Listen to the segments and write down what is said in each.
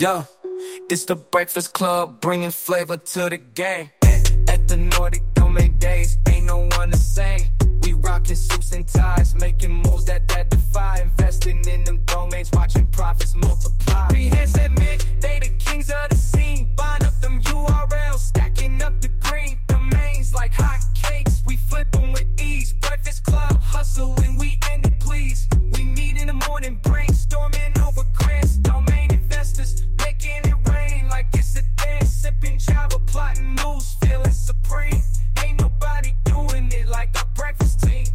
Yo, it's the Breakfast Club, bringing flavor to the game. At the Nordic Domain Days, ain't no one the same. We rockin' suits and ties, making moves that defy. Investing in them domains, watching profits multiply. Three hands admit, they the kings of the scene. Buying up them URLs, stacking up the green domains like hot cakes. We flip them with ease. Breakfast Club, hustle and we end it, please. We meet in the morning, brainstorming over grants. Domain investors, making it rain like it's a dance. Sipping Java, plotting moves, feeling supreme. Ain't nobody doing it like our breakfast team.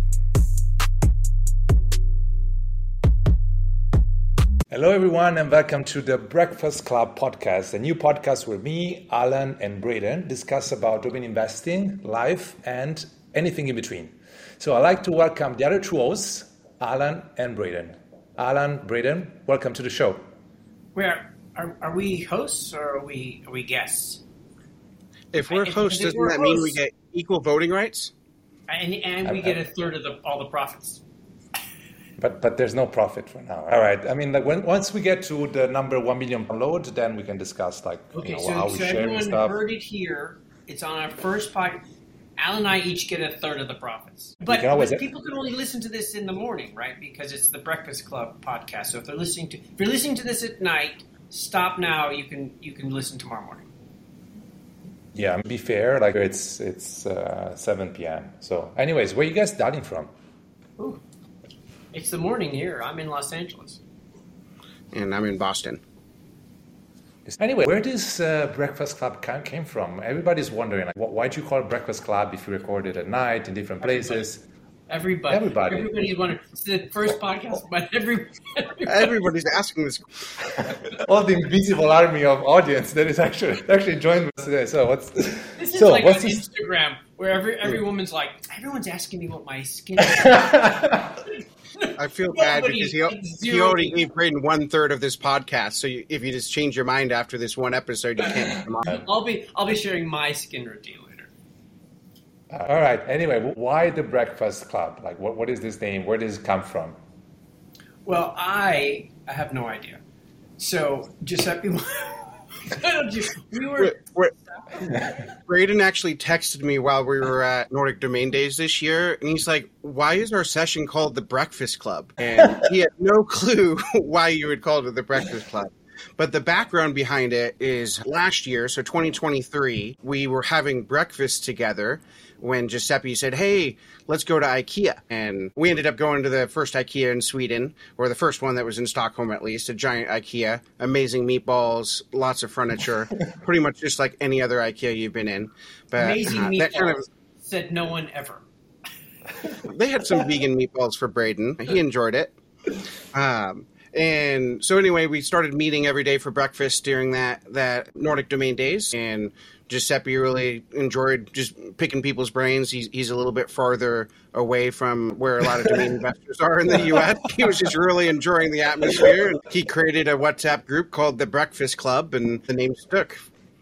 Hello, everyone, and welcome to the Breakfast Club podcast, a new podcast where me, Alan, and Braden discuss about domain investing, life, and anything in between. So I'd like to welcome the other two hosts, Alan and Braden. Alan, Braden, welcome to the show. Are we hosts or are we guests? If we're hosts, doesn't that mean we get equal voting rights? And we get a third of all the profits. But there's no profit for now. All right. I mean, like once we get to the number 1 million download, then we can discuss how we share everyone stuff. Heard it here. It's on our first podcast. Al and I each get a third of the profits. But people can only listen to this in the morning, right? Because it's the Breakfast Club podcast. So if you're listening to this at night, stop now. You can listen tomorrow morning. Yeah, to be fair, like it's 7 p.m. So, anyways, where are you guys starting from? Ooh. It's the morning here. I'm in Los Angeles. And I'm in Boston. Anyway, where this Breakfast Club came from? Everybody's wondering, like, why'd you call it Breakfast Club if you record it at night in different places? Everybody's wondering. It's the first podcast, but everybody's asking this. All the invisible army of audience that is actually joined us today. So This is like on Instagram where every woman's like, everyone's asking me what my skin is. I feel bad because he already gave Braden 1/3 of this podcast. So if you just change your mind after this one episode, you can't come on. I'll be sharing my skin routine later. All right. Anyway, why the Breakfast Club? Like, what is this name? Where does it come from? Well, I have no idea. So Giuseppe, Braden actually texted me while we were at Nordic Domain Days this year, and he's like, "Why is our session called the Breakfast Club?" And he had no clue why you would call it the Breakfast Club. But the background behind it is last year, so 2023, we were having breakfast together when Giuseppe said, "Hey, let's go to IKEA." And we ended up going to the first IKEA in Sweden, or the first one that was in Stockholm at least, a giant IKEA, amazing meatballs, lots of furniture, pretty much just like any other IKEA you've been in. But amazing meatballs, said no one ever. They had some vegan meatballs for Braden. He enjoyed it. And so anyway, we started meeting every day for breakfast during that Nordic Domain Days, and Giuseppe really enjoyed just picking people's brains. He's a little bit farther away from where a lot of domain investors are in the U.S. He was just really enjoying the atmosphere, and he created a WhatsApp group called the Breakfast Club, and the name stuck.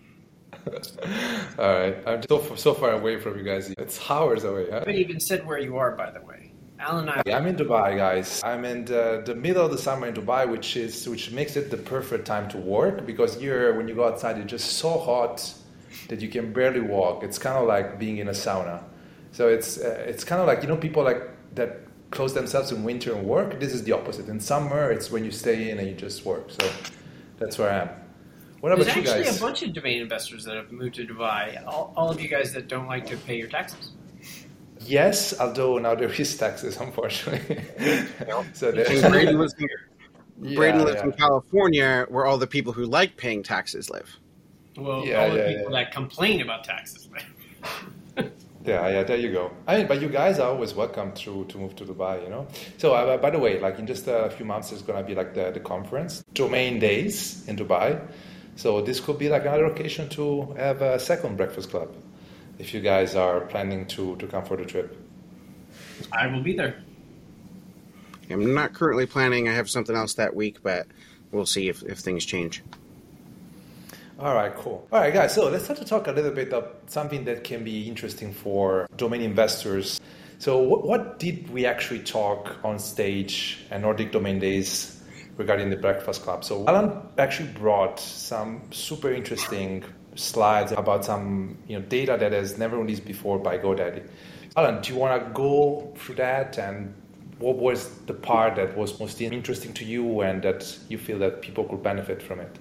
All right, I'm so far away from you guys. It's hours away. Huh? I haven't even said where you are, by the way. Alan and I. I'm in Dubai, guys. I'm in the middle of the summer in Dubai, which makes it the perfect time to work, because here, when you go outside, it's just so hot that you can barely walk. It's kind of like being in a sauna. So it's kind of like, people like that close themselves in winter and work. This is the opposite. In summer, it's when you stay in and you just work. So that's where I am. What about you guys? There's actually a bunch of domain investors that have moved to Dubai. All of you guys that don't like to pay your taxes. Yes, although now there is taxes, unfortunately. So Braden lives in California, where all the people who like paying taxes live. Well, all the people that complain about taxes live. Yeah, there you go. But you guys are always welcome to move to Dubai, So, by the way, like in just a few months, there's going to be like the conference, Domain Days in Dubai. So this could be like another occasion to have a second Breakfast Club, if you guys are planning to come for the trip. I will be there. I'm not currently planning. I have something else that week, but we'll see if things change. All right, cool. All right, guys, so let's start to talk a little bit of something that can be interesting for domain investors. So what did we actually talk on stage at Nordic Domain Days regarding the Breakfast Club. So Alan actually brought some super interesting slides about some data that has never released before by GoDaddy. Alan, do you want to go through that, and what was the part that was most interesting to you and that you feel that people could benefit from it?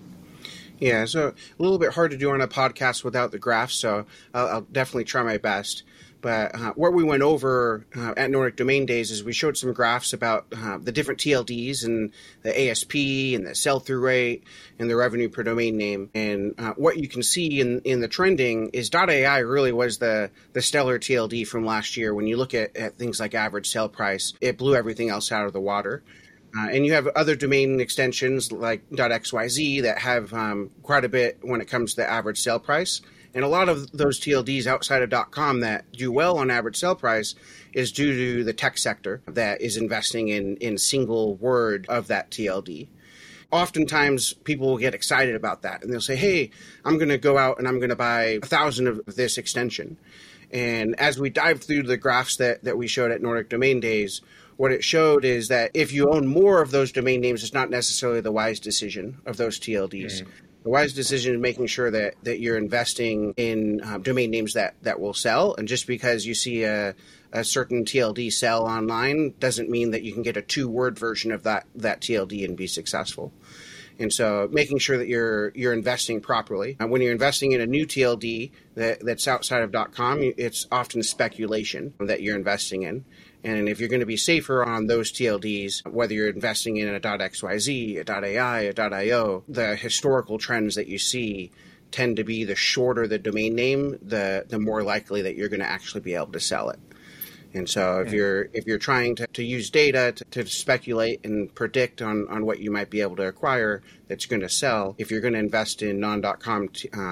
Yeah, so a little bit hard to do on a podcast without the graphs, so I'll definitely try my best. But what we went over at Nordic Domain Days is we showed some graphs about the different TLDs and the ASP and the sell-through rate and the revenue per domain name. And what you can see in the trending is .ai really was the stellar TLD from last year. When you look at things like average sale price, it blew everything else out of the water. And you have other domain extensions like .xyz that have quite a bit when it comes to the average sale price. And a lot of those TLDs outside of .com that do well on average sale price is due to the tech sector that is investing in single word of that TLD. Oftentimes, people will get excited about that, and they'll say, hey, I'm going to go out and I'm going to buy 1,000 of this extension. And as we dive through the graphs that we showed at Nordic Domain Days, what it showed is that if you own more of those domain names, it's not necessarily the wise decision of those TLDs. Mm-hmm. The wise decision is making sure that you're investing in domain names that will sell. And just because you see a certain TLD sell online doesn't mean that you can get a 2-word version of that TLD and be successful. And so making sure that you're investing properly. And when you're investing in a new TLD that's outside of .com, it's often speculation that you're investing in. And if you're going to be safer on those TLDs, whether you're investing in a .xyz, a .ai, a .io, the historical trends that you see tend to be the shorter the domain name, the more likely that you're going to actually be able to sell it. And so if you're trying to use data to speculate and predict on what you might be able to acquire that's going to sell, if you're going to invest in non.com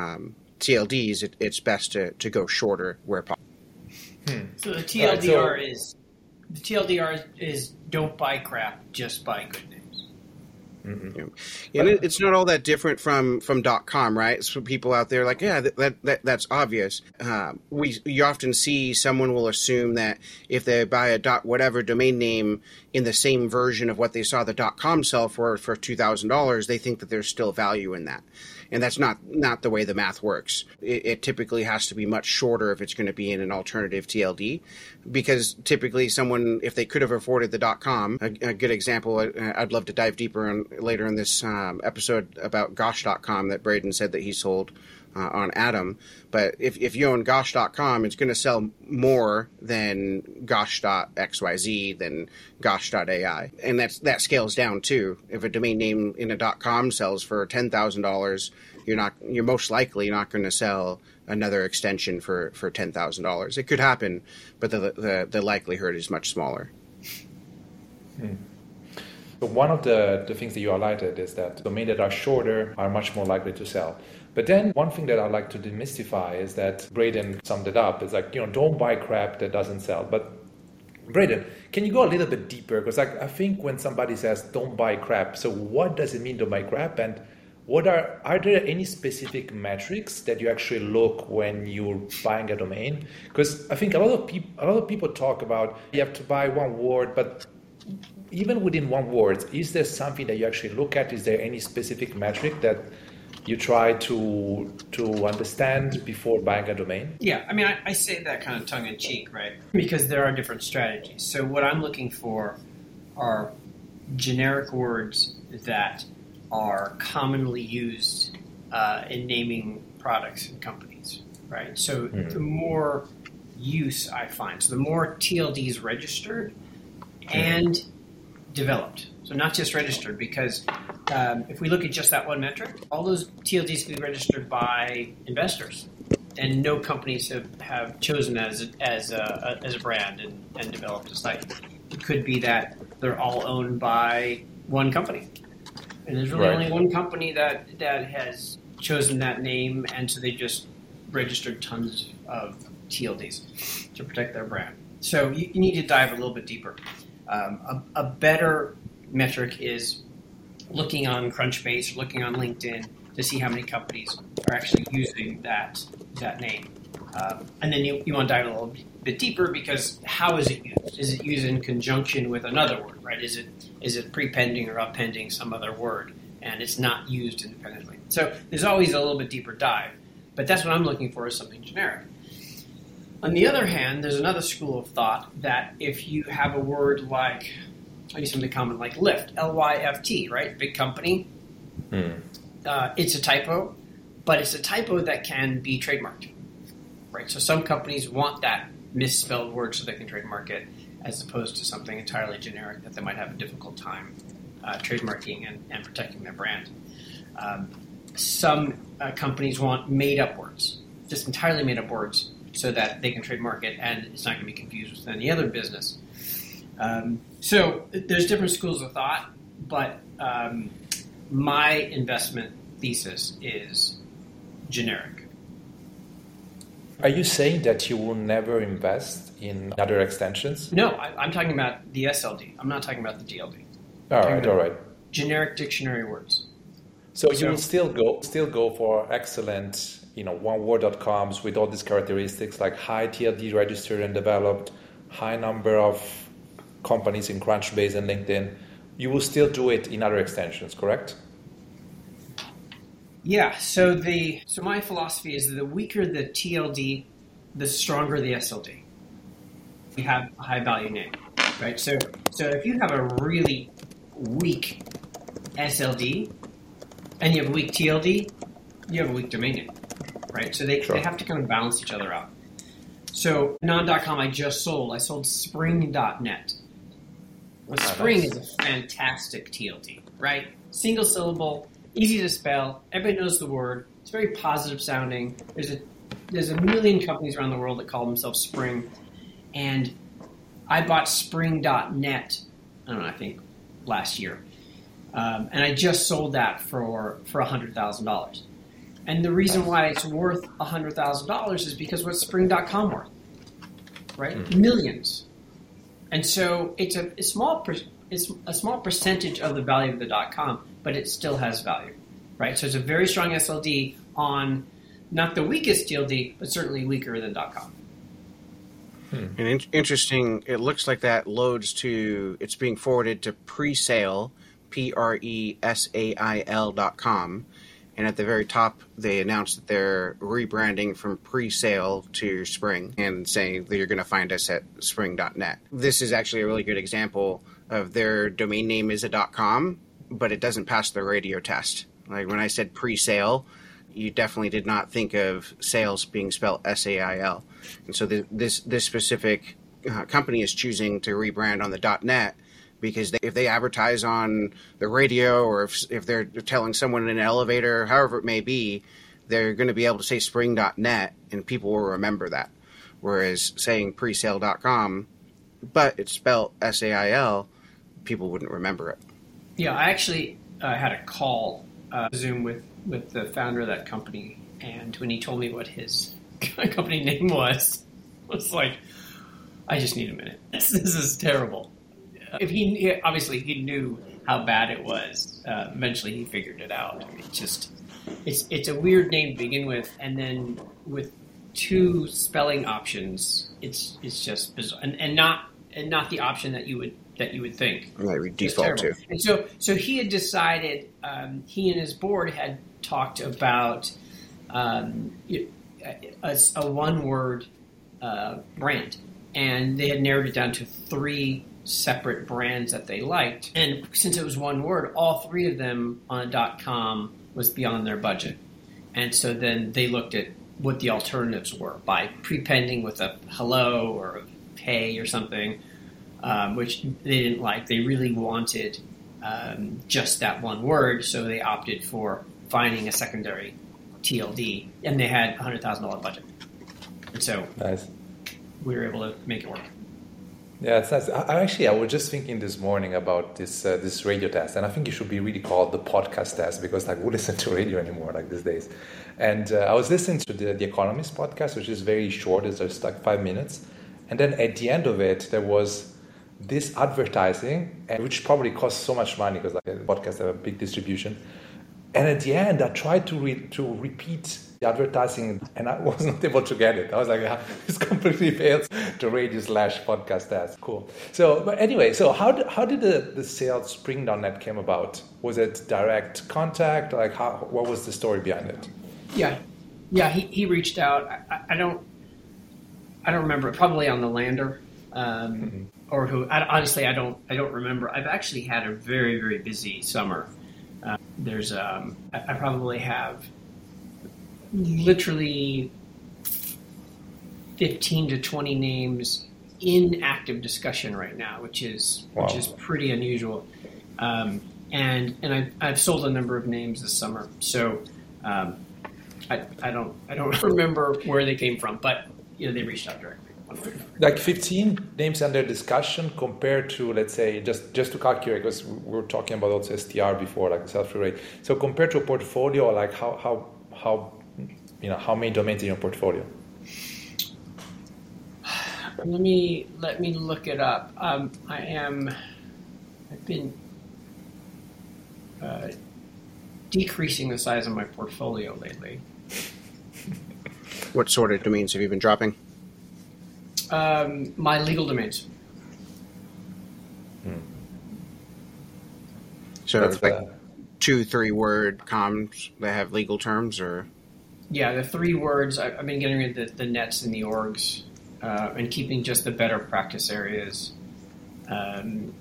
TLDs, it's best to go shorter where possible. So the TLDR The TLDR is don't buy crap, just buy good names. Mm-hmm. Yeah. And it's not all that different from .com, right? So people out there like, yeah, that's obvious. You often see someone will assume that if they buy a whatever domain name in the same version of what they saw the .com sell for $2,000, they think that there's still value in that. And that's not the way the math works. It typically has to be much shorter if it's going to be in an alternative TLD, because typically someone, if they could have afforded the .com, a good example, I'd love to dive deeper on later in this episode about Gosh.com that Braden said that he sold on Atom. But if you own Gosh.com, it's going to sell more than Gosh.xyz, than Gosh.ai. And that scales down too. If a domain name in a .com sells for $10,000, you're most likely not going to sell another extension for $10,000. It could happen, but the likelihood is much smaller. So one of the things that you highlighted is that domains that are shorter are much more likely to sell. But then one thing that I'd like to demystify is that Braden summed it up. It's like, don't buy crap that doesn't sell. But Braden, can you go a little bit deeper? Because I think when somebody says don't buy crap, so what does it mean to buy crap? And are there any specific metrics that you actually look when you're buying a domain? Because I think a lot of people talk about you have to buy one word, but even within one word, is there something that you actually look at? Is there any specific metric that you try to understand before buying a domain? Yeah, I mean, I say that kind of tongue-in-cheek, right? Because there are different strategies. So what I'm looking for are generic words that are commonly used in naming products and companies, right? So the more use I find, so the more TLDs registered and developed. So not just registered, because if we look at just that one metric, all those TLDs can be registered by investors, and no companies have chosen as a brand and developed a site. It could be that they're all owned by one company, and there's really only one company that has chosen that name, and so they just registered tons of TLDs to protect their brand. So you need to dive a little bit deeper. A better metric is looking on Crunchbase, looking on LinkedIn to see how many companies are actually using that name. And then you want to dive a little bit deeper, because how is it used? Is it used in conjunction with another word, right? Is is it prepending or appending some other word, and it's not used independently. So there's always a little bit deeper dive, but that's what I'm looking for, is something generic. On the other hand, there's another school of thought that if you have a word like, I'll use something common like Lyft, L-Y-F-T, right? Big company. It's a typo, but it's a typo that can be trademarked, right? So some companies want that misspelled word so they can trademark it, as opposed to something entirely generic that they might have a difficult time trademarking and protecting their brand. Some companies want made-up words, just entirely made-up words, so that they can trademark it and it's not going to be confused with any other business. So there's different schools of thought, but my investment thesis is generic. Are you saying that you will never invest in other extensions? No, I'm talking about the SLD. I'm not talking about the DLD. All right. Generic dictionary words. So you will still go for excellent, oneword.coms with all these characteristics like high TLD registered and developed, high number of companies in Crunchbase and LinkedIn. You will still do it in other extensions, correct? Yeah. So my philosophy is that the weaker the TLD, the stronger the SLD. We have a high value name, right? So if you have a really weak SLD and you have a weak TLD, you have a weak domain name, right? So they have to kind of balance each other out. So non.com I sold spring.net. Well, Spring is a fantastic TLD, right? Single syllable, easy to spell, everybody knows the word, it's very positive sounding. There's a million companies around the world that call themselves Spring, and I bought spring.net, I think last year. And I just sold that for $100,000. And the reason why it's worth $100,000 is because what's spring.com worth, right? Millions. And so it's a small percentage of the value of the .com, but it still has value, right? So it's a very strong SLD on not the weakest TLD, but certainly weaker than .com. And interesting, it looks like that loads to, it's being forwarded to Presale, Presail.com. And at the very top, they announced that they're rebranding from Presale to Spring and saying that you're going to find us at spring.net. This is actually a really good example of their domain name is a .com, but it doesn't pass the radio test. Like when I said Presale, you definitely did not think of sales being spelled S-A-I-L. And so this specific company is choosing to rebrand on the .net because if they advertise on the radio or if they're telling someone in an elevator, however it may be, they're going to be able to say spring.net and people will remember that. Whereas saying presale.com, but it's spelled S-A-I-L, people wouldn't remember it. Yeah, I actually had a call, Zoom with the founder of that company, and when he told me what his company name was, I was like, I just need a minute. This is terrible. If obviously he knew how bad it was. Eventually he figured it out. It's a weird name to begin with, and then with two spelling options, it's just bizarre, and not the option that you would think. Right, we default to. And so he had decided. He and his board had talked about a one-word brand, and they had narrowed it down to 3 separate brands that they liked. And since it was one word, all 3 of them on .com was beyond their budget. And so then they looked at what the alternatives were by prepending with a hello or a pay or something, which they didn't like. They really wanted just that one word, so they opted for finding a secondary TLD, and they had a $100,000 budget. And so we were able to make it work. Yeah, it's nice. I was just thinking this morning about this radio test, and I think it should be really called the podcast test because who listen to radio anymore these days? And I was listening to the Economist podcast, which is very short. It's just 5 minutes. And then at the end of it, there was this advertising, which probably costs so much money because podcasts have a big distribution. And at the end, I tried to repeat advertising, and I was not able to get it. I was like, this completely fails the radio/podcast ads. Cool. So, but anyway, so how did the sales Spring.net came about? Was it direct contact? Like, what was the story behind it? Yeah. He reached out. I don't remember. Probably on the Lander, or who. Honestly, I don't remember. I've actually had a very, very busy summer. I probably have literally 15 to 20 names in active discussion right now, which is pretty unusual. And I've sold a number of names this summer, so I don't remember where they came from, but they reached out directly. Like 15 names under discussion compared to, let's say, just to calculate, because we were talking about also STR before, like sell-through rate. So compared to a portfolio, like how many domains in your portfolio? Let me look it up. I've been decreasing the size of my portfolio lately. What sort of domains have you been dropping? My legal domains. So it's like 2-3 word comms that have legal terms, or? Yeah, the 3 words. I've been getting rid of the nets and the orgs, and keeping just the better practice areas, and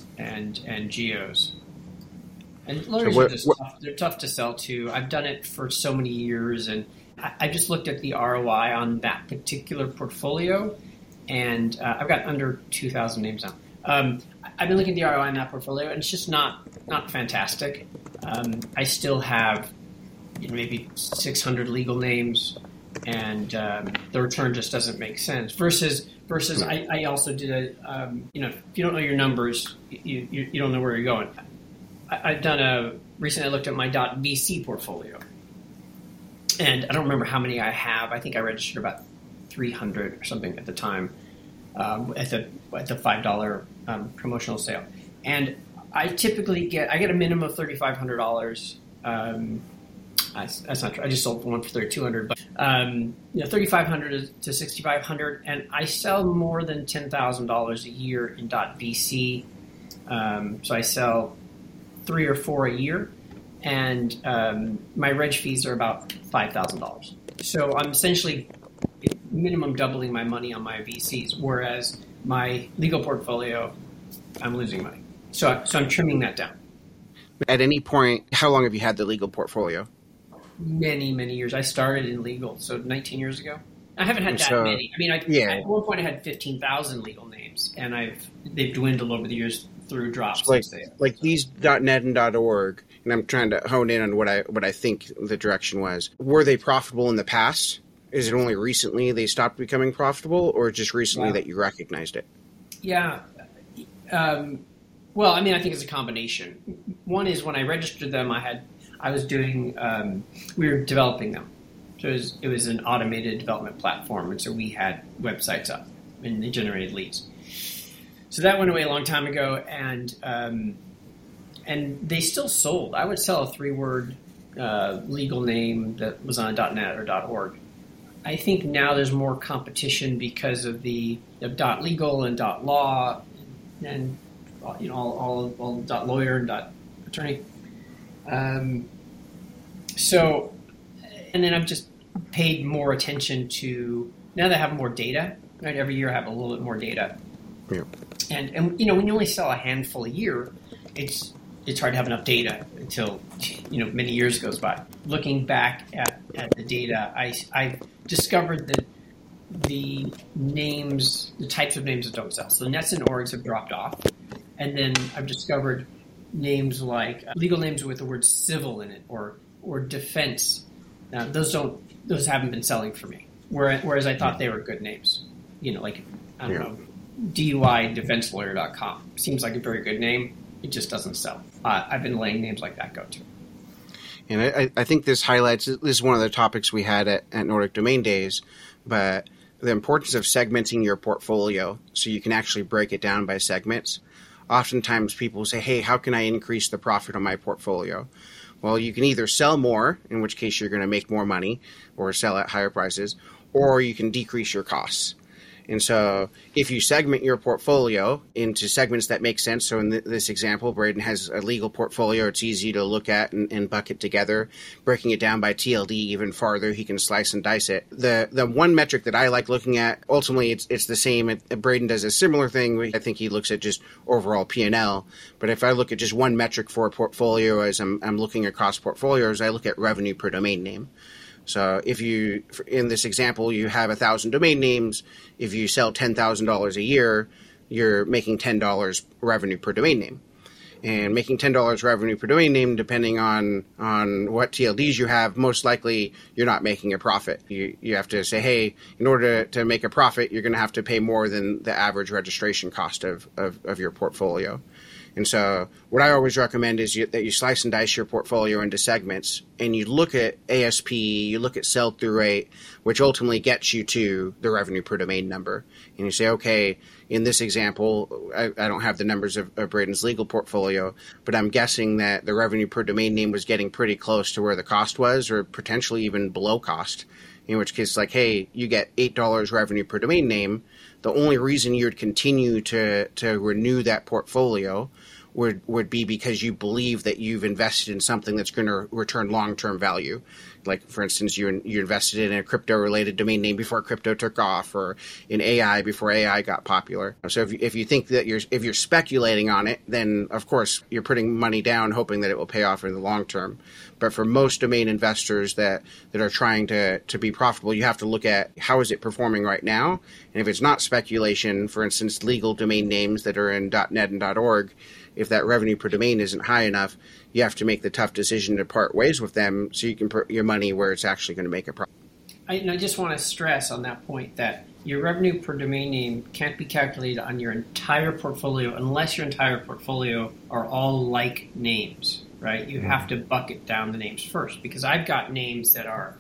geos. And lawyers are just tough. They're tough to sell to. I've done it for so many years, and I just looked at the ROI on that particular portfolio, and I've got under 2,000 names now. I've been looking at the ROI on that portfolio, and it's just not fantastic. I still have maybe 600 legal names, and the return just doesn't make sense. Versus I also did if you don't know your numbers, you don't know where you're going. I've done recently I looked at my .vc portfolio, and I don't remember how many I have. I think I registered about 300 or something at the time, at the $5 promotional sale. And I typically get a minimum of $3,500. That's not true. I just sold one for $3,200, but $3,500 to $6,500, and I sell more than $10,000 a year in .vc. So I sell 3 or 4 a year, and my reg fees are about $5,000. So I'm essentially minimum doubling my money on my VCs, whereas my legal portfolio, I'm losing money. So I'm trimming that down. At any point, how long have you had the legal portfolio? Many, many years. I started in legal, so 19 years ago. I haven't had that many. I mean, at one point I had 15,000 legal names, and they've dwindled over the years through drops. So like these .net and .org, and I'm trying to hone in on what I think the direction was. Were they profitable in the past? Is it only recently they stopped becoming profitable, or just recently that you recognized it? Yeah. Well, I mean, I think it's a combination. One is when I registered them, we were developing them. So it was an automated development platform, and so we had websites up, and they generated leads. So that went away a long time ago, and they still sold. I would sell a 3-word legal name that was on .net or .org. I think now there's more competition because of the .legal and .law and all .lawyer and .attorney. So, and then I've just paid more attention to, now that I have more data, right? Every year I have a little bit more data. Yeah. And when you only sell a handful a year, it's hard to have enough data until many years goes by. Looking back at the data, I discovered that the types of names that don't sell. So nets and orgs have dropped off, and then I've discovered names like legal names with the word civil in it or defense. Now, those haven't been selling for me. Whereas I thought they were good names. Like I don't know, DUIDefenseLawyer.com seems like a very good name. It just doesn't sell. I've been letting names like that go too. And I think this highlights, this is one of the topics we had at Nordic Domain Days, but the importance of segmenting your portfolio so you can actually break it down by segments. Oftentimes people say, hey, how can I increase the profit on my portfolio? Well, you can either sell more, in which case you're going to make more money, or sell at higher prices, or you can decrease your costs. And so if you segment your portfolio into segments that make sense, so in this example, Braden has a legal portfolio. It's easy to look at and bucket together. Breaking it down by TLD even farther, he can slice and dice it. The one metric that I like looking at, ultimately it's the same. Braden does a similar thing. I think he looks at just overall P&L. But if I look at just one metric for a portfolio as I'm looking across portfolios, I look at revenue per domain name. So if you, in this example, you have 1,000 domain names, if you sell $10,000 a year, you're making $10 revenue per domain name. And making $10 revenue per domain name, depending on what TLDs you have, most likely you're not making a profit. You have to say, hey, in order to make a profit, you're going to have to pay more than the average registration cost of your portfolio. And so what I always recommend is that you slice and dice your portfolio into segments, and you look at ASP, you look at sell-through rate, which ultimately gets you to the revenue per domain number. And you say, okay, in this example, I don't have the numbers of Braden's legal portfolio, but I'm guessing that the revenue per domain name was getting pretty close to where the cost was, or potentially even below cost. In which case, like, hey, you get $8 revenue per domain name. The only reason you'd continue to renew that portfolio would be because you believe that you've invested in something that's going to return long-term value. Like, for instance, you invested in a crypto-related domain name before crypto took off, or in AI before AI got popular. So if you think that if you're speculating on it, then of course you're putting money down hoping that it will pay off in the long term. But for most domain investors that are trying to be profitable, you have to look at how is it performing right now. And if it's not speculation, for instance, legal domain names that are in .net and .org, if that revenue per domain isn't high enough, you have to make the tough decision to part ways with them so you can put your money where it's actually going to make a profit. I just want to stress on that point that your revenue per domain name can't be calculated on your entire portfolio unless your entire portfolio are all like names, right? You have to bucket down the names first, because I've got names that are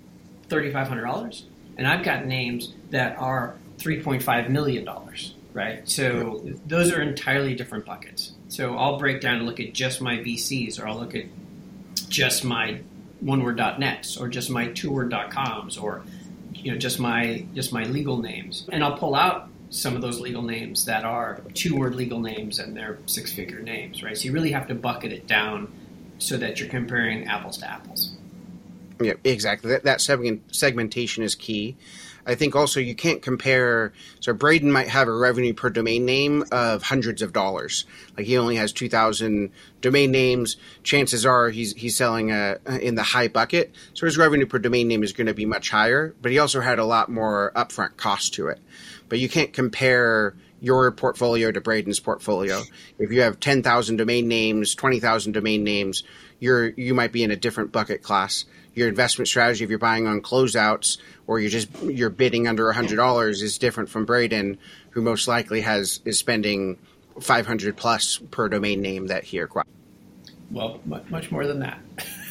$3,500 and I've got names that are $3.5 million, right? So those are entirely different buckets. So I'll break down and look at just my VCs, or I'll look at just my oneword.nets, or just my twoword.coms, or just my legal names. And I'll pull out some of those legal names that are two-word legal names and they're six-figure names, right? So you really have to bucket it down so that you're comparing apples to apples. Yeah, exactly. That segmentation is key. I think also you can't compare. So Braden might have a revenue per domain name of hundreds of dollars. Like, he only has 2,000 domain names. Chances are he's selling in the high bucket. So his revenue per domain name is going to be much higher, but he also had a lot more upfront cost to it. But you can't compare your portfolio to Braden's portfolio. If you have 10,000 domain names, 20,000 domain names, you might be in a different bucket class. Your investment strategy, if you're buying on closeouts or you're bidding under $100, is different from Braden, who most likely is spending $500 plus per domain name that he acquired. Well, much more than that.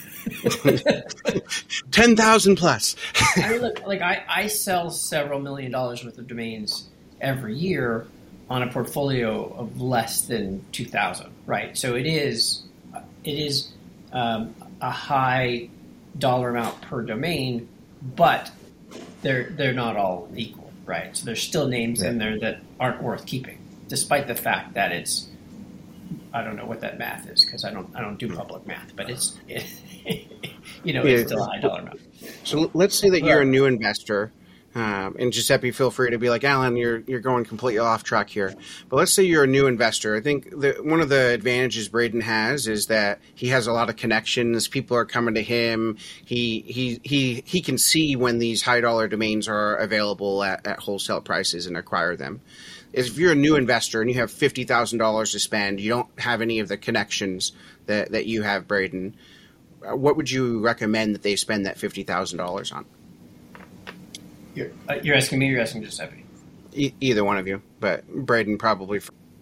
10,000 plus. I sell several $1 million worth of domains every year on a portfolio of less than 2,000, right? So it is a high dollar amount per domain, but they're not all equal, right? So there's still names in there that aren't worth keeping, despite the fact that it's, I don't know what that math is, because I don't do public math, but it's still a high dollar amount. So let's say that you're a new investor. And Giuseppe, feel free to be like, Alan, you're going completely off track here. But let's say you're a new investor. I think one of the advantages Braden has is that he has a lot of connections. People are coming to him. He can see when these high dollar domains are available at wholesale prices and acquire them. If you're a new investor and you have $50,000 to spend, you don't have any of the connections that you have, Braden, what would you recommend that they spend that $50,000 on? You're asking me or you're asking Giuseppe? Either one of you, but Braden probably.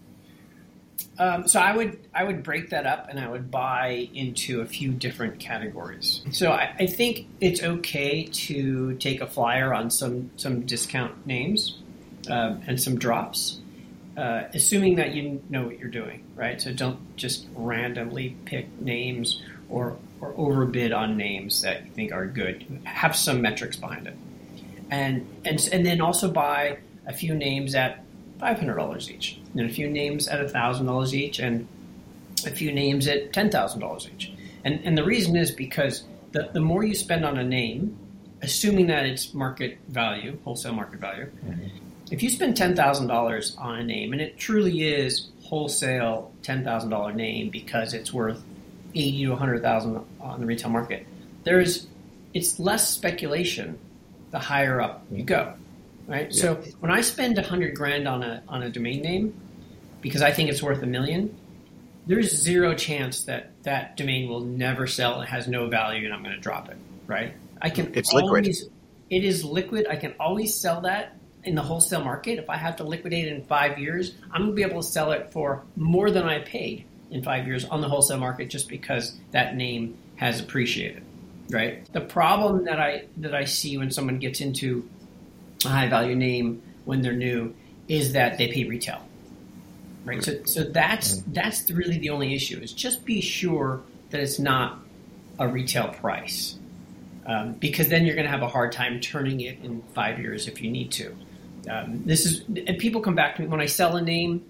So I would break that up and I would buy into a few different categories. So I think it's okay to take a flyer on some discount names and some drops, assuming that you know what you're doing, right? So don't just randomly pick names or overbid on names that you think are good. Have some metrics behind it, and then also buy a few names at $500 each, and a few names at $1,000 each, and a few names at $10,000 each. And the reason is because the more you spend on a name, assuming that it's market value, wholesale market value, if you spend $10,000 on a name, and it truly is wholesale $10,000 name because it's worth $80,000 to $100,000 on the retail market, it's less speculation the higher up you go, right? Yeah. So when I spend $100,000 on a domain name because I think it's worth $1 million, there's zero chance that domain will never sell. It has no value, and I'm going to drop it, right? It's liquid. It is liquid. I can always sell that in the wholesale market. If I have to liquidate it in 5 years, I'm going to be able to sell it for more than I paid in 5 years on the wholesale market just because that name has appreciated, right? The problem that I see when someone gets into a high-value name when they're new is that they pay retail. Right, so that's really the only issue. Is just be sure that it's not a retail price, because then you're going to have a hard time turning it in 5 years if you need to. And people come back to me when I sell a name.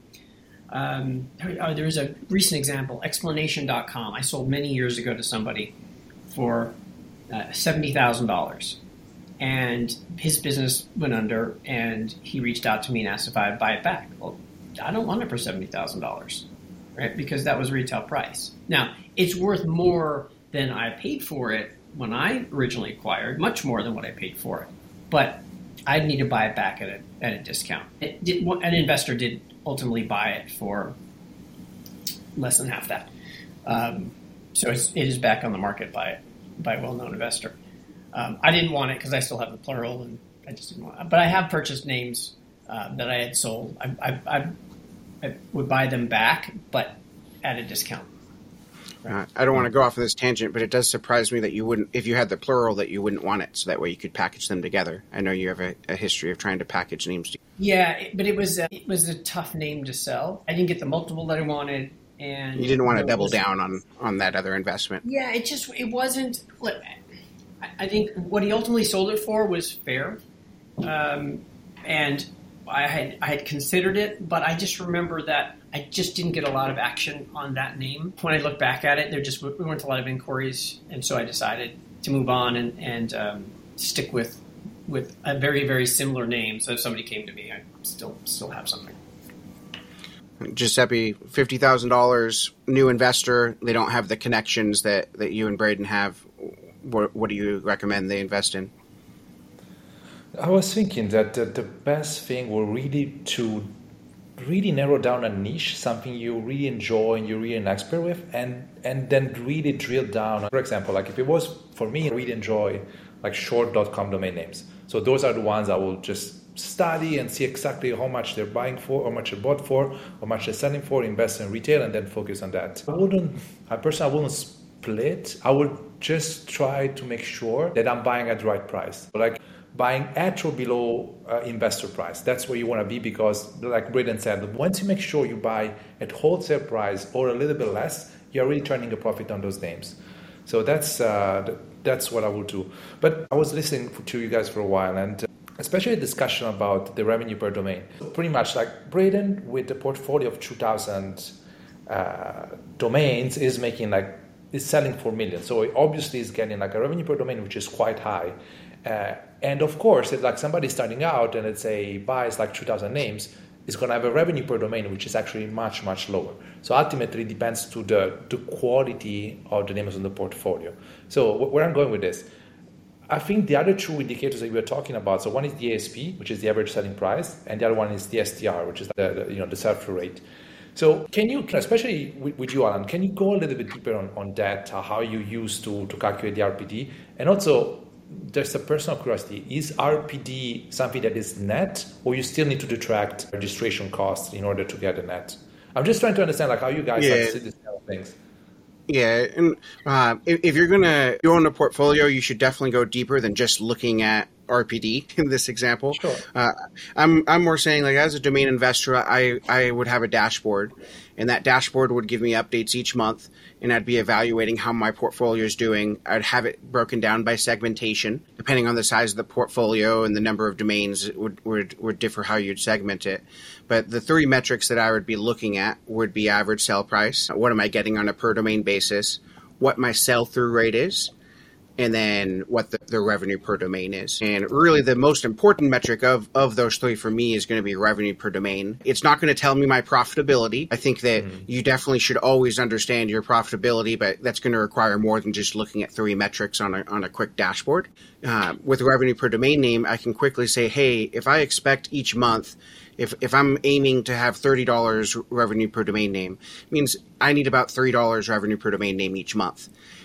There's a recent example, Explanation.com. I sold many years ago to somebody for $70,000, and his business went under, and he reached out to me and asked if I'd buy it back. Well, I don't want it for $70,000, right? Because that was retail price. Now, it's worth more than I paid for it when I originally acquired, much more than what I paid for it. But I'd need to buy it back at a discount. An investor did ultimately buy it for less than half that. So it is back on the market by a well-known investor. I didn't want it because I still have the plural, and I just didn't want it. But I have purchased names that I had sold. I would buy them back, but at a discount. Right. I don't want to go off of this tangent, but it does surprise me that you wouldn't, if you had the plural, that you wouldn't want it, so that way you could package them together. I know you have a history of trying to package names together. Yeah, but it was a tough name to sell. I didn't get the multiple that I wanted, and you didn't want to double down on that other investment. Yeah, it wasn't. Look, I think what he ultimately sold it for was fair, and I had considered it, but I just remember that I just didn't get a lot of action on that name. When I look back at it, there weren't a lot of inquiries, and so I decided to move on and stick with a very, very similar name. So if somebody came to me, I still have something. Giuseppe, $50,000, new investor. They don't have the connections that you and Braden have. What do you recommend they invest in? I was thinking that the best thing were to really narrow down a niche, something you really enjoy and you're really an expert with, and then really drill down. For example, like if it was for me, I really enjoy like short.com domain names. So those are the ones I will just study and see exactly how much they're buying for, how much they bought for, how much they're selling for, invest in retail, and then focus on that. I wouldn't split. I would just try to make sure that I'm buying at the right price. Like buying at or below investor price. That's where you want to be, because like Braden said, once you make sure you buy at wholesale price or a little bit less, you're really turning a profit on those names. So that's what I would do. But I was listening to you guys for a while, and especially the discussion about the revenue per domain. Pretty much like Braden with the portfolio of 2,000 domains is selling for millions. So obviously is getting like a revenue per domain, which is quite high. And of course, if like somebody starting out and let's say buys like 2,000 names, is going to have a revenue per domain which is actually much, much lower. So ultimately it depends to the quality of the names on the portfolio. So where I'm going with this, I think the other two indicators that we were talking about, so one is the ASP, which is the average selling price, and the other one is the STR, which is the sell-through rate. So can you, especially with you, Alan, can you go a little bit deeper on that, how you used to calculate the RPD? And also, there's a personal curiosity. Is RPD something that is net, or you still need to detract registration costs in order to get a net? I'm just trying to understand like how you guys see these kind of things. Yeah, and if you're going to own a portfolio, you should definitely go deeper than just looking at RPD in this example. Sure. I'm more saying, like, as a domain investor, I would have a dashboard, and that dashboard would give me updates each month, and I'd be evaluating how my portfolio is doing. I'd have it broken down by segmentation. Depending on the size of the portfolio and the number of domains, it would differ how you'd segment it. But the three metrics that I would be looking at would be average sell price. What am I getting on a per domain basis? What my sell-through rate is, and then what the revenue per domain is. And really the most important metric of those three for me is going to be revenue per domain. It's not going to tell me my profitability. I think that you definitely should always understand your profitability, but that's going to require more than just looking at three metrics on a quick dashboard. With revenue per domain name, I can quickly say, hey, if I expect each month, if I'm aiming to have $30 revenue per domain name, it means I need about $3 revenue per domain name each month.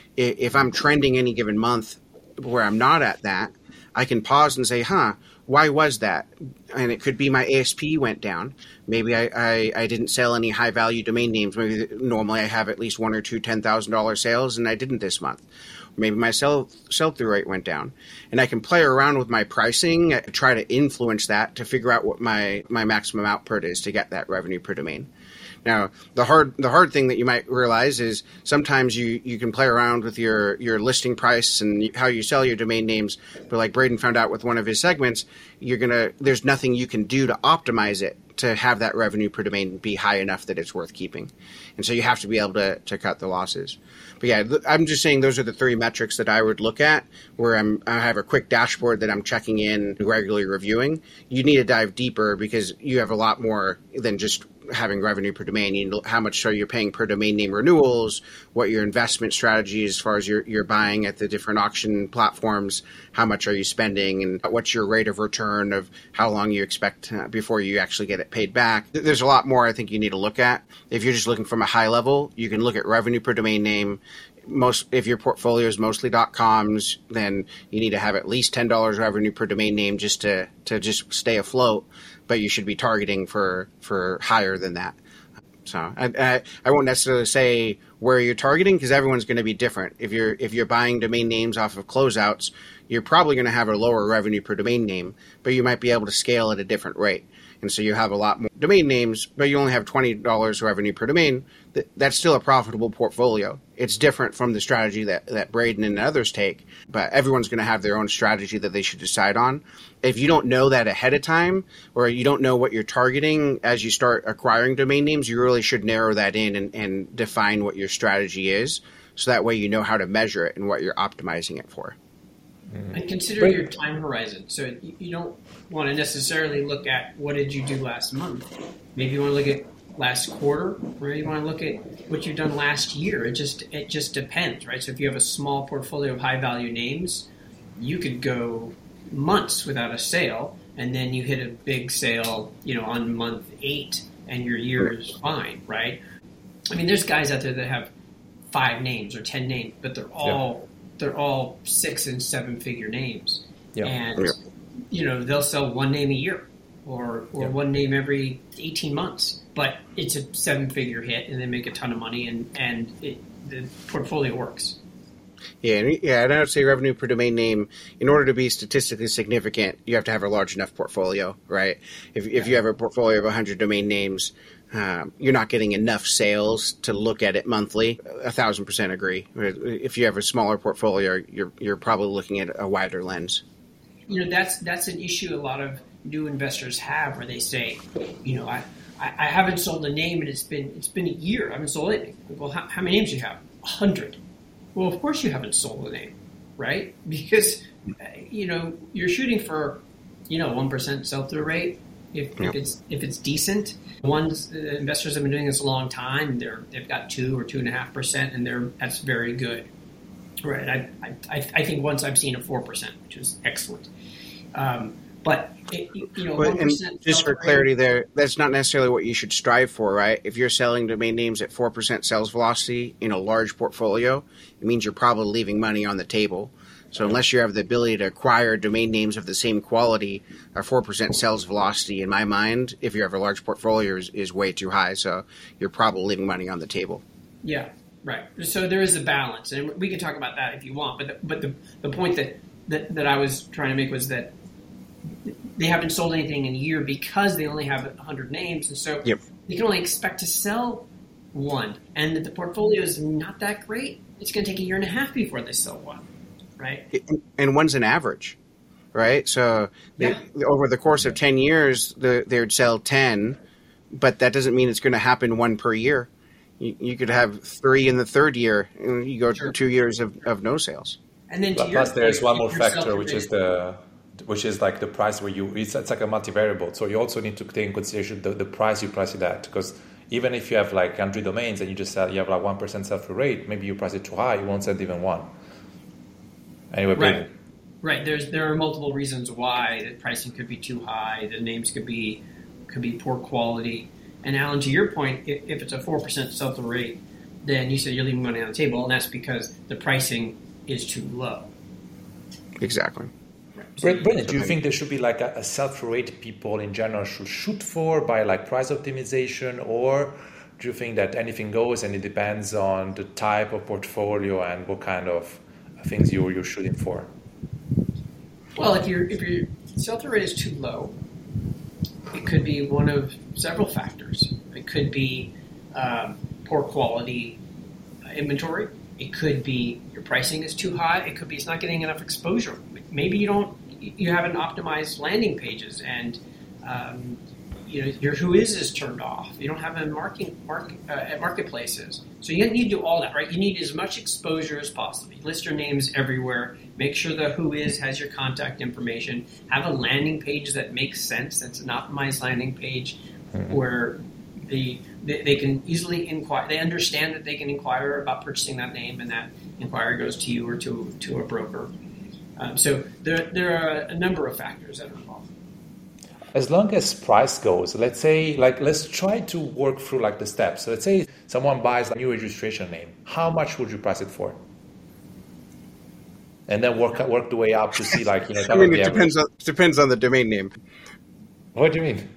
If I'm trending any given month where I'm not at that, I can pause and say, why was that? And it could be my ASP went down. Maybe I didn't sell any high value domain names. Maybe normally I have at least one or two $10,000 sales and I didn't this month. Maybe my sell-through rate went down. And I can play around with my pricing, try to influence that to figure out what my maximum output is to get that revenue per domain. Now, the hard thing that you might realize is sometimes you can play around with your listing price and how you sell your domain names, but like Braden found out with one of his segments, there's nothing you can do to optimize it to have that revenue per domain be high enough that it's worth keeping. And so you have to be able to cut the losses. But yeah, I'm just saying those are the three metrics that I would look at where I have a quick dashboard that I'm checking in, regularly reviewing. You need to dive deeper because you have a lot more than just having revenue per domain. You know, how much are you paying per domain name renewals, what your investment strategy is as far as you're buying at the different auction platforms, how much are you spending, and what's your rate of return of how long you expect before you actually get it paid back. There's a lot more I think you need to look at. If you're just looking from a high level, you can look at revenue per domain name. If your portfolio is mostly .coms, then you need to have at least $10 revenue per domain name just to just stay afloat. But you should be targeting for higher than that. So I won't necessarily say where you're targeting because everyone's going to be different. If you're buying domain names off of closeouts, you're probably going to have a lower revenue per domain name, but you might be able to scale at a different rate. And so you have a lot more domain names, but you only have $20 revenue per domain. That's still a profitable portfolio. It's different from the strategy that Braden and others take, but everyone's going to have their own strategy that they should decide on. If you don't know that ahead of time, or you don't know what you're targeting as you start acquiring domain names, you really should narrow that in and define what your strategy is, so that way you know how to measure it and what you're optimizing it for. And consider your time horizon. So you don't want to necessarily look at what did you do last month. Maybe you want to look at last quarter, or you want to look at what you've done last year. It just depends, right? So if you have a small portfolio of high value names, you could go months without a sale, and then you hit a big sale, on month 8, and your year is fine, right? I mean, there's guys out there that have 5 names or 10 names, but they're all 6 and 7 figure names, and they'll sell one name a year or one name every 18 months, but it's a 7-figure hit, and they make a ton of money, and the portfolio works. And I would say revenue per domain name, in order to be statistically significant, you have to have a large enough portfolio, right? If you have a portfolio of 100 domain names, you're not getting enough sales to look at it monthly. 1,000% agree. If you have a smaller portfolio, you're probably looking at a wider lens. That's an issue a lot of new investors have, where they say, I haven't sold a name and it's been a year. I haven't sold anything. Well, how many names do you have? 100. Well, of course you haven't sold a name, right? Because you're shooting for 1% sell-through rate. If it's decent, investors have been doing this a long time. They've got 2 or 2.5%, and that's very good, right? I think once I've seen a 4%, which is excellent. But 1% just for clarity there, that's not necessarily what you should strive for, right? If you're selling domain names at 4% sales velocity in a large portfolio, it means you're probably leaving money on the table. So unless you have the ability to acquire domain names of the same quality, a 4% sales velocity, in my mind, if you have a large portfolio, is way too high. So you're probably leaving money on the table. Yeah, right. So there is a balance, and we can talk about that if you want. But the point that that I was trying to make was that they haven't sold anything in a year because they only have 100 names, and so they can only expect to sell one, and that the portfolio is not that great. It's going to take a year and a half before they sell one, right? And one's an average, right? So over the course of 10 years, they'd sell 10, but that doesn't mean it's going to happen one per year. You could have 3 in the third year, and you go 2 years of no sales. And then plus there's one more factor, which is like the price where it's like a multivariable. So you also need to take in consideration the price you price it at, because even if you have like 100 domains and you have like 1% sell-through rate, maybe you price it too high, you won't sell even one. Anyway, right. There are multiple reasons why the pricing could be too high. The names could be poor quality. And Alan, to your point, if it's a 4% sell-through rate, then you said you're leaving money on the table, and that's because the pricing is too low. Exactly. Brendan, do you think there should be like a sell-through rate people in general should shoot for by like price optimization, or do you think that anything goes and it depends on the type of portfolio and what kind of things you're shooting for? Well, if your sell-through rate is too low, it could be one of several factors. It could be poor quality inventory. It could be your pricing is too high. It could be it's not getting enough exposure. Maybe you haven't optimized landing pages, and your whois is turned off. You don't have a at marketplaces. So you need to do all that, right? You need as much exposure as possible. You list your names everywhere. Make sure the whois has your contact information. Have a landing page that makes sense. That's an optimized landing page where they can easily inquire. They understand that they can inquire about purchasing that name, and that inquiry goes to you or to a broker. So there are a number of factors that are involved. As long as price goes, let's say, let's try to work through like the steps. So let's say someone buys a new registration name. How much would you price it for? And then work the way up to see like, I mean, it depends on the domain name. What do you mean?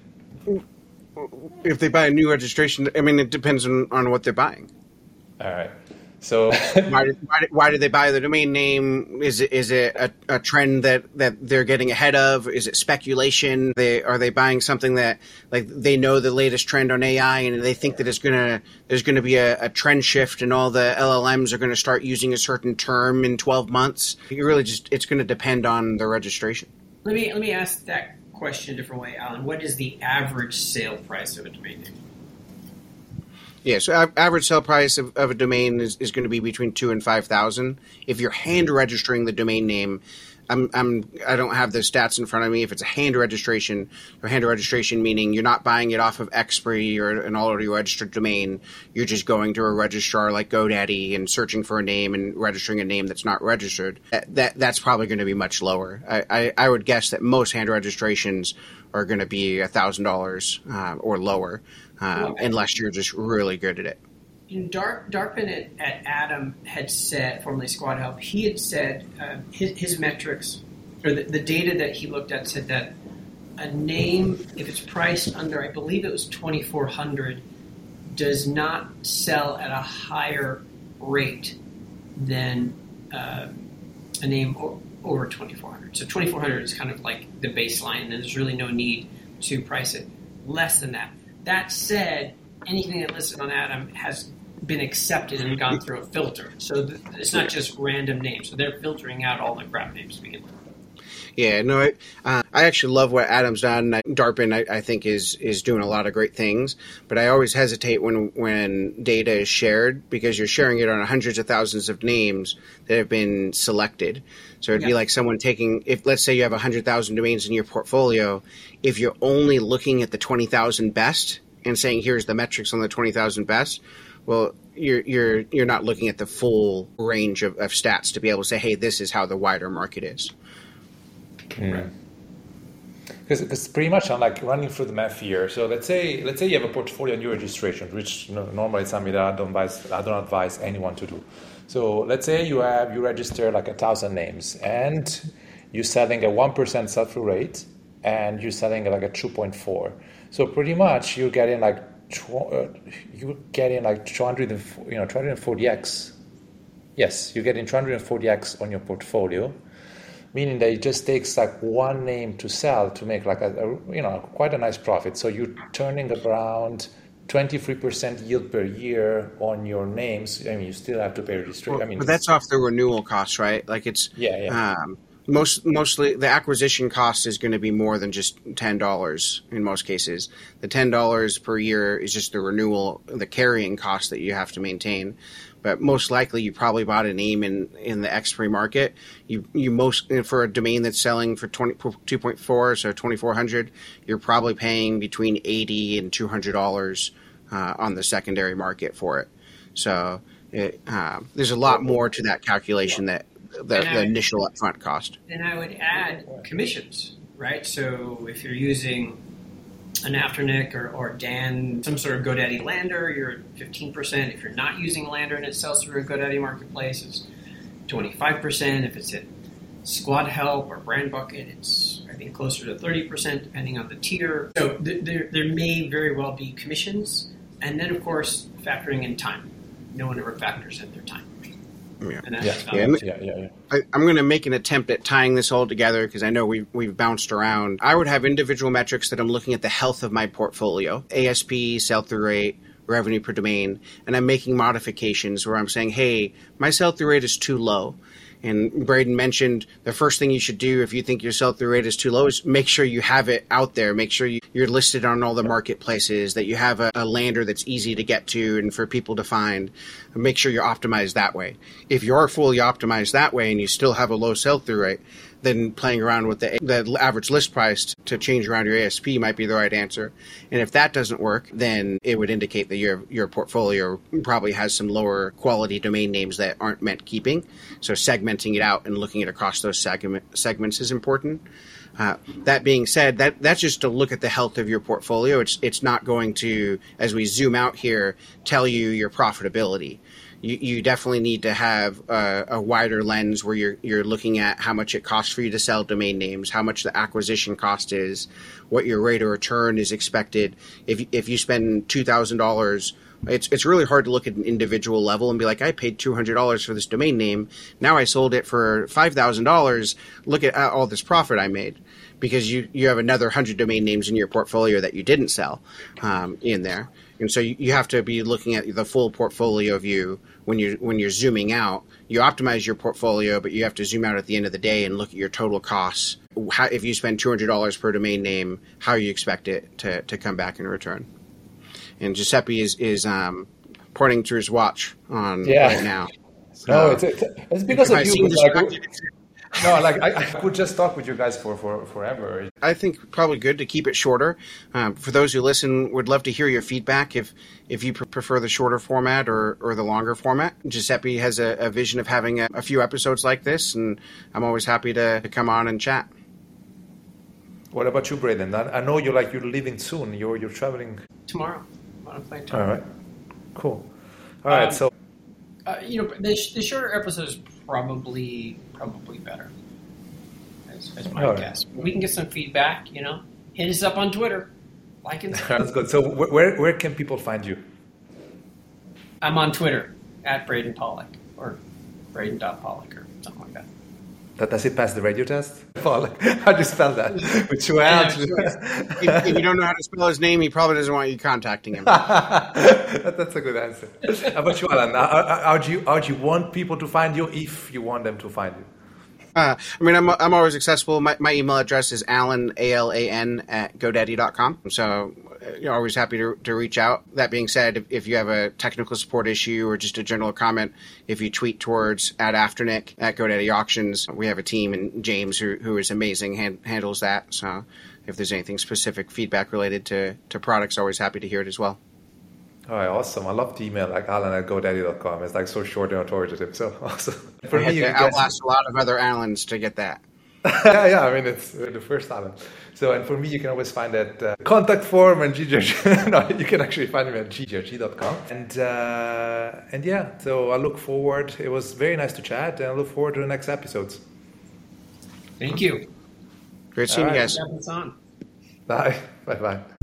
If they buy a new registration, I mean, it depends on what they're buying. All right. So why did they buy the domain name? Is it a trend that they're getting ahead of? Is it speculation? Are they buying something that like they know the latest trend on AI and they think that there's gonna be a trend shift and all the LLMs are going to start using a certain term in 12 months? It's going to depend on the registration. Let me ask that question a different way, Alan. What is the average sale price of a domain name? Yeah, so average sale price of a domain is going to be between $2,000 and $5,000. If you're hand registering the domain name, I don't have the stats in front of me. If it's a hand registration meaning you're not buying it off of Express or an already registered domain, you're just going to a registrar like GoDaddy and searching for a name and registering a name that's not registered. That's probably going to be much lower. I would guess that most hand registrations are going to be $1,000 or lower. Unless you're just really good at it. Darpin at Atom had said, formerly Squad Help, he had said his metrics, or the data that he looked at said that a name, if it's priced under, I believe it was $2,400, does not sell at a higher rate than a name over $2,400. So $2,400 is kind of like the baseline, and there's really no need to price it less than that. That said, anything that listed on Atom has been accepted and gone through a filter. So it's not just random names. So they're filtering out all the crap names to begin with. Yeah, no, I actually love what Atom's done. Darpin, I think, is doing a lot of great things. But I always hesitate when data is shared because you're sharing it on hundreds of thousands of names that have been selected. So it'd be like someone taking, if let's say you have 100,000 domains in your portfolio, if you're only looking at the 20,000 best and saying here's the metrics on the 20,000 best, well, you're not looking at the full range of stats to be able to say, hey, this is how the wider market is. Because pretty much I'm like running through the math here. So let's say you have a portfolio of new registrations, which normally is something that I don't advise anyone to do. So let's say you register like 1,000 names and you're selling a 1% sell-through rate and you're selling like a 2.4. So pretty much you're getting like 240x. Yes, you're getting 240x on your portfolio. meaning that it just takes like one name to sell to make like quite a nice profit. So you're turning around 23% yield per year on your names. I mean, you still have to pay registration. But that's off the renewal costs, right? Like it's mostly the acquisition cost is going to be more than just $10 in most cases. The $10 per year is just the renewal, the carrying cost that you have to maintain. But most likely, you probably bought a name in the Xperi market. You for a domain that's selling for 2.4, so 2,400, you're probably paying between $80 and $200 on the secondary market for it. So there's a lot more to that calculation that the initial upfront cost. And I would add commissions, right? So if you're using an Afternic or Dan, some sort of GoDaddy lander, you're at 15%. If you're not using lander and it sells through a GoDaddy marketplace, it's 25%. If it's at Squad Help or Brand Bucket, it's I think closer to 30%, depending on the tier. So there may very well be commissions, and then of course factoring in time. No one ever factors in their time. I'm going to make an attempt at tying this all together because I know we've bounced around. I would have individual metrics that I'm looking at the health of my portfolio, ASP, sell-through rate, revenue per domain, and I'm making modifications where I'm saying, hey, my sell-through rate is too low. And Braden mentioned the first thing you should do if you think your sell-through rate is too low is make sure you have it out there. Make sure you're listed on all the marketplaces, that you have a lander that's easy to get to and for people to find. Make sure you're optimized that way. If you're fully optimized that way and you still have a low sell-through rate, then playing around with the average list price to change around your ASP might be the right answer. And if that doesn't work, then it would indicate that your portfolio probably has some lower quality domain names that aren't meant keeping. So segmenting it out and looking at across those segments is important. That being said, that's just to look at the health of your portfolio. It's not going to, as we zoom out here, tell you your profitability. You definitely need to have a wider lens where you're looking at how much it costs for you to sell domain names, how much the acquisition cost is, what your rate of return is expected. If you spend $2,000, it's really hard to look at an individual level and be like, I paid $200 for this domain name. Now I sold it for $5,000. Look at all this profit I made. Because you have another 100 domain names in your portfolio that you didn't sell in there. And so you have to be looking at the full portfolio view when you're zooming out. You optimize your portfolio, but you have to zoom out at the end of the day and look at your total costs. If you spend $200 per domain name, how you expect it to come back in return. And Giuseppe is pointing to his watch on right now. So, no, it's because of you. No, I could just talk with you guys for forever. I think probably good to keep it shorter. For those who listen, would love to hear your feedback if you prefer the shorter format or the longer format. Giuseppe has a vision of having a few episodes like this, and I'm always happy to come on and chat. What about you, Braden? I know you're leaving soon. You're traveling tomorrow. I'm on a plane tomorrow. All right, cool. All right, so the shorter episode is probably better, as my guess. We can get some feedback. Hit us up on Twitter, like and that's good. So where can people find you? I'm on Twitter at Braden Pollock or Braden.Pollock or something like that. Does it pass the radio test? Pollock. How do you spell that? With two L's. If you don't know how to spell his name, he probably doesn't want you contacting him. That's a good answer. How about you, Alan? How do you want people to find you if you want them to find you? I'm always accessible. My email address is Alan, ALAN, @GoDaddy.com. So always happy to reach out. That being said, if you have a technical support issue or just a general comment, if you tweet towards @Afternic, @GoDaddy Auctions, we have a team, and James, who is amazing, handles that. So if there's anything specific feedback related to products, always happy to hear it as well. All right, awesome. I love the email, Alan@GoDaddy.com. It's so short and authoritative. So awesome. For me, you outlast a lot of other Alans to get that. Yeah, it's the first Alan. So, and for me, you can always find that contact form and GGRG. No, you can actually find me at ggrg.com. And yeah, so I look forward. It was very nice to chat, and I look forward to the next episodes. Thank you. Great seeing you guys. On. Bye. Bye-bye.